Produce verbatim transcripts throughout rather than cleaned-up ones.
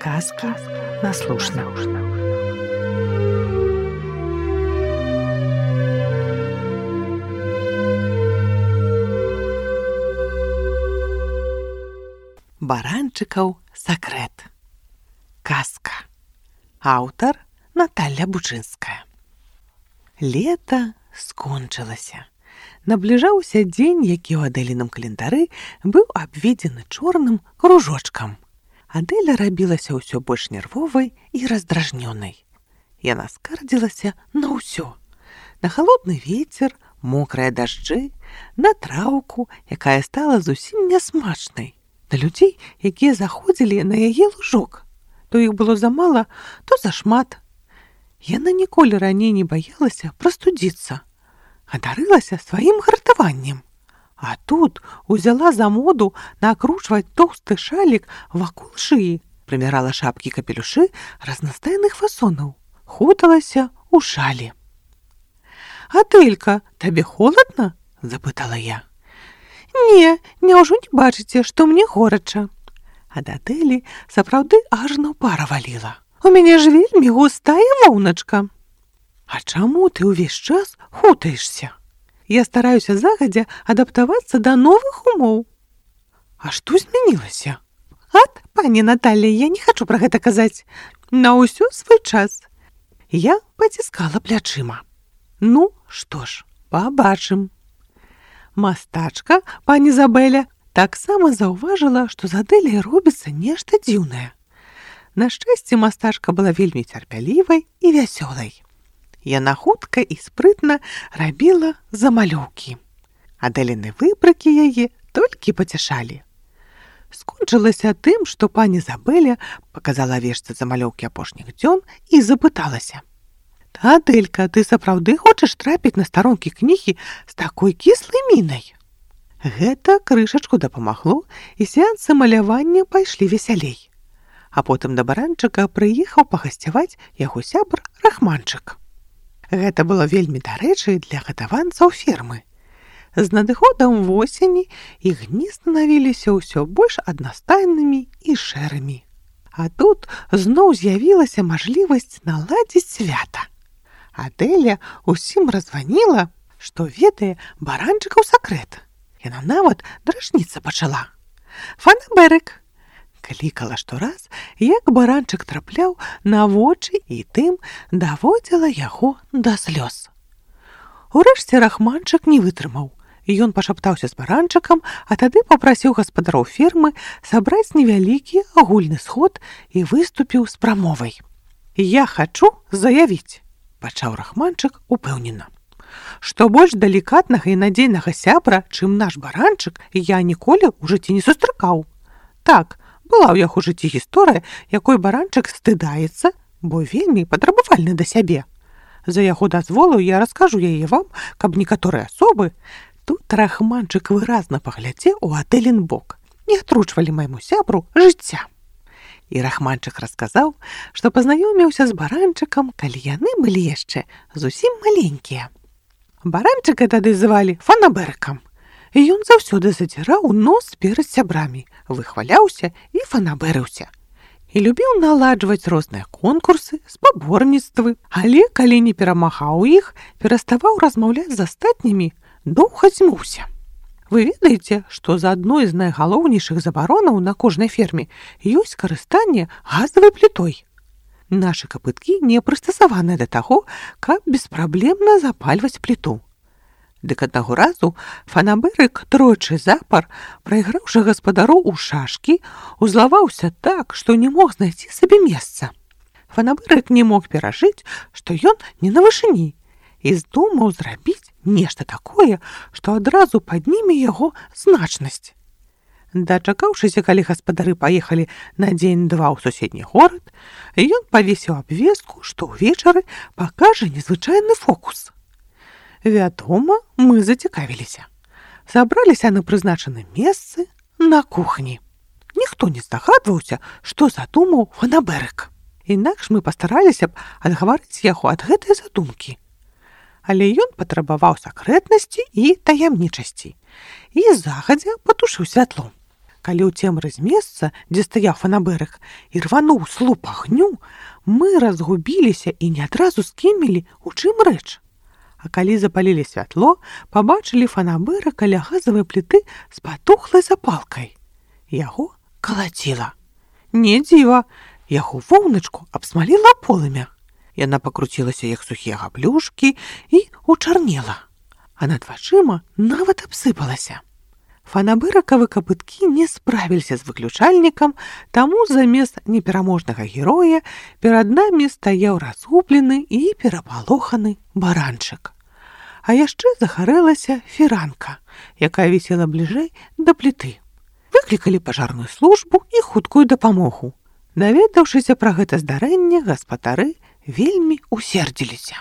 Сказки на слушна. Баранчыкаў сакрэт. Казка. Аўтар Наталля Бучынская. Лета скончылася. Набліжаўся дзень, які ў Адэліным календары быў абведзены чорным кружочкам. Адэля рабілася ўсё больш нервовай і раздражнёнай. Яна скардзілася на ўсё. На халодны вецер, мокрыя дажджы, на траўку, якая стала зусім нясмачнай, на людзей, якія заходзілі на яе лужок. То іх было замала, то зашмат. Яна ніколі раней не баялася прастудзіцца, а дарылася сваім гартаваннем. А тут узяла за моду накручваць тоўсты шалік вакол шыі, прымярала шапкі-капелюшы разнастайных фасонаў, хуталася ў шалі. «Адэлька, табе холадна?» – запытала я. «Не, няўжо не бачыце, што мне горача?» Ад Адэлі сапраўды ажно пара валіла. «У мяне ж вельмі густая воўначка». «А чаму ты ўвесь час хутаешся?» «Я стараюся загадзя адаптавацца да новых умоў». «А што змянілася?» «Ат, пані Наталля, я не хачу пра гэта казаць. На ўсё свой час». Я паціскала плячыма. «Ну, што ж, пабачым». Мастачка, пані Забэля, таксама заўважыла, што з Адэлей робіцца нешта дзіўнае. На шчасце, мастачка была вельмі цярпялівай і вясёлай. Яна хутка і спрытна рабіла замалёўкі. Адэліны выбрыкі яе толькі пацяшалі. Скончылася тым, што пані Забэля паказала вешцы замалёўкі апошніх дзён і запыталася. «Адэлька, ты сапраўды хочаш трапіць на старонкі кнігі з такой кіслай мінай?» Гэта крышачку дапамагло, і сеансы малявання пайшлі весялей. А потым да баранчыка прыехаў пагасцяваць яго сябр Рахманчык. Гэта было вельмі дарэчы для гадаванцаў фермы. З надыходам восені іх дні станавіліся ўсё больш аднастайнымі і шэрымі. А тут зноў з'явілася мажлівасць наладзіць свята. Адэля усім разваніла, што ведае баранчыкаў сакрэт. Яна нават дражніцца пачала. «Фанабэрык!» клікала штораз, як баранчык трапляў на вочы і тым даводзіла яго да слёз. Урэшце Рахманчык не вытрымаў. Ён пашаптаўся з баранчыкам, а тады папрасіў гаспадароў фермы сабраць невялікі агульны сход і выступіў з прамовай. «Я хачу заявіць», – пачаў Рахманчык упэўнена, «што больш далікатнага і надзейнага сябра, чым наш баранчык, я ніколі ў жыцці не сустракаў. Так, была ў яго жыцці гісторыя, якой баранчык стыдаецца, бо вельмі патрабавальны да сябе. За яго дазволу я раскажу яе вам, каб некаторыя асобы...» Тут Рахманчык выразна паглядзеў у Адэлін бок. «Не атручвалі майму сябру жыцця». І Рахманчык расказаў, што пазнаёміўся з баранчыкам, калі яны былі яшчэ зусім маленькія. Баранчыка тады звалі Фанабэрыкам. І ён заўсёды задзіраў нос перад сябрамі, выхваляўся і фанабэрыўся. І любіў наладжваць розныя конкурсы, спаборніцтвы, але калі не перамагаў іх, пераставаў размаўляць з астатнімі, доўга дзьмуўся. Вы ведаеце, што за адной з найгалоўнейшых забаронаў на кожнай ферме ёсць карыстанне газавай плітой. Нашы капыткі не прыстасаваныя да таго, каб беспраблемна запальваць пліту. Дык аднаго разу Фанабэрык тройчы запар, прайграўшы гаспадару ў шашкі, узлаваўся так, што не мог знайсці сабе месца. Фанабэрык не мог перажыць, што ён не на вышыні, і здумаў зрабіць нешта такое, што адразу падніме яго значнасць. Дачакаўшыся, калі гаспадары паехалі на дзень-два ў суседні горад, ён павесіў абвестку, што ўвечары пакажа незвычайны фокус. Вядома, мы зацікавіліся. Сабраліся на прызначаным месцы на кухні. Ніхто не здагадваўся, што задумаў Фанабэрык. Інакш мы пастараліся б адгаварыць яго ад гэтай задумкі. Але ён патрабаваў сакрэтнасці і таямнічасці і загадзя патушыў святло. Калі ў цемры з месца, дзе стаяў фанабэрык, і рвануў слуп агню, мы разгубіліся і не адразу скімілі, у чым рэч. А калі запалілі святло, пабачылі фанабэра каля газавай пліты з патухлай запалкай. Яго калаціла. Не дзіва, яго воўначку абсмаліла полымя. Яна пакруцілася, як сухія габлюшкі, і учарнела. А над вачыма нават абсыпалася. Фанабэрыкавы капыткі не справіліся з выключальнікам, таму замест непераможнага героя перад намі стаяў разгублены і перапалоханы баранчык. А яшчэ загарэлася фіранка, якая вісела бліжэй да пліты. Выклікалі пажарную службу і хуткую дапамогу. Даведаўшыся пра гэта здарэнне, гаспадары вельмі усердзіліся.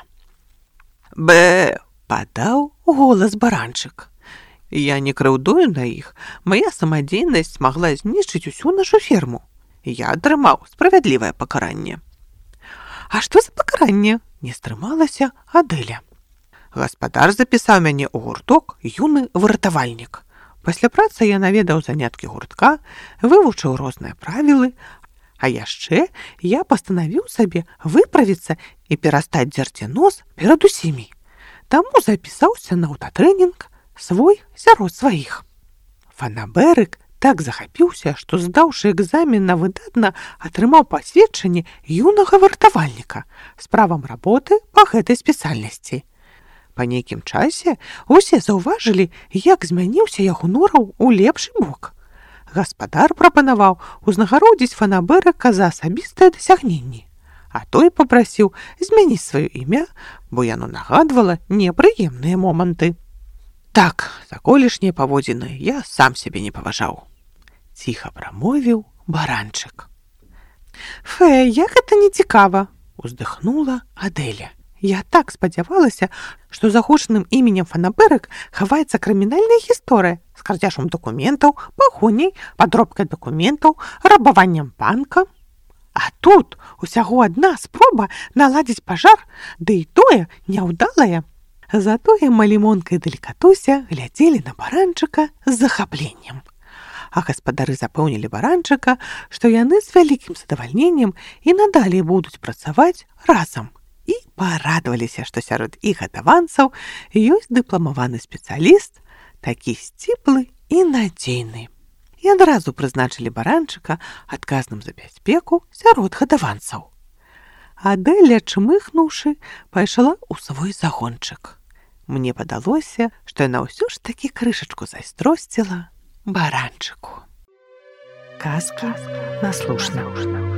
Бэ! Падаў голас баранчык. Я не крыўдую на іх. Мая самадзейнасць магла знішчыць усю нашу ферму. Я атрымаў справядлівае пакаранне. А што за пакаранне? Не стрымалася Адэля. Гаспадар запісаў мяне ў гурток «Юны выратавальнік». Пасля працы я наведаў заняткі гуртка, вывучыў розныя правілы, а яшчэ я пастанавіў сабе выправіцца і перастаць дзерці нос перад усімі. Таму запісаўся на аўтатрэнінг свой сярод сваіх. Фанабэрык так захапіўся, што, здаўшы экзамен на выдатна, атрымаў пасведчанне юнага выратавальніка з правам работы па гэтай спецыяльнасці. Па нейкім часе усе заўважылі, як змяніўся яго нораў у лепшы бок. Гаспадар прапанаваў узнагародзіць фанабэрыка за асабістыя дасягненні, а той папрасіў змяніць сваё імя, бо яно нагадвала непрыемныя моманты. Так, за колішнія паводзіны я сам сябе не паважаў. Ціха прамовіў баранчык. Фэ, як гэта нецікава, уздыхнула Адэля. Я так спадзявалася, што за гучным іменем фанабэрык хаваецца крымінальная гісторыя з карцяжам дакументаў, пагоняй, падробкай дакументаў, рабаваннем банка. А тут усяго адна спроба наладзіць пажар, ды і тое няўдалая. Затое малімонка і далікатуся глядзелі на баранчыка з захапленнем. А гаспадары запэўнілі баранчыка, што яны з вялікім задавальненнем і надалей будуць працаваць разам. І парадаваліся, што сярод іх адаванцаў ёсць дыпламаваны спецыяліст, такі сціплы і надзейны. І адразу прызначылі баранчыка адказным за бяспеку сярод гадаванцаў. Адэля, чмыхнуўшы, пайшла ў свой загончык. Мне падалося, што яна ўсё ж такі крышачку зайздросціла баранчыку. Казкі наслушна.